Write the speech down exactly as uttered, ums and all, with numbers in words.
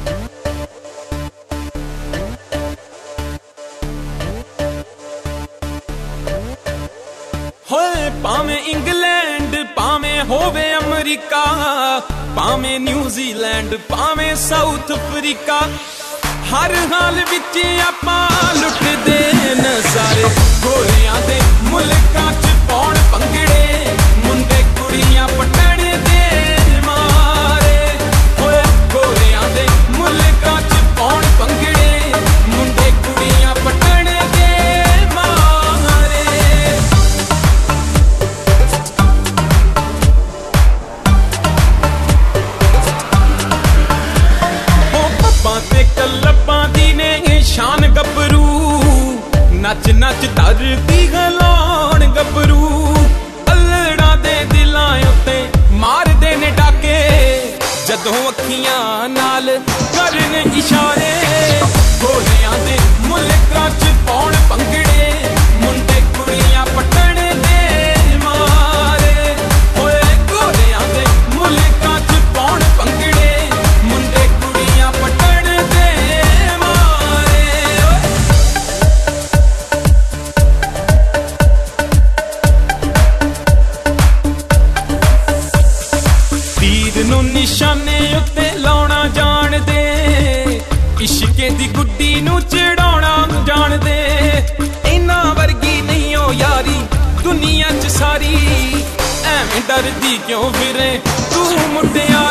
होए भावें इंग्लैंड भावें होवे अमरीका, भावें न्यूजीलैंड भावें साउथ अफ्रीका, हर हाल विच आपां लुटदे नज़ारे। गोरियां दे मुल्कां च पौण भंगड़े, मुंडे कुड़ियां पटण दे मारे। होए गोरियां दे मुल्कां च पौण भंगड़े, मुंडे कुड़ियां पटण दे मारे। ते कलबां दी ने शान गबरू, नच नच धरती हिलाउण गबरू। अल्लड़ां दे दिलां उत्ते मारदे ने डाके, जदों अखियां नाल करन इशारे। गोरियां दे मुल्कां च पौण भंगड़े, मुंडे कुड़ियां पटण दे मारे। होए गोरियां दे मुल्कां च पौण भंगड़े, मुंडे कुड़ियां पटण निशाने उत्ते लाउणा जान दे, इश्के दी गुड्डी नू चढ़ाउणा जान दे। इन्हां वर्गी नहीं ओ यारी दुनिया च सारी, ऐवें डरदी क्यों फिरे तू मुटियारी।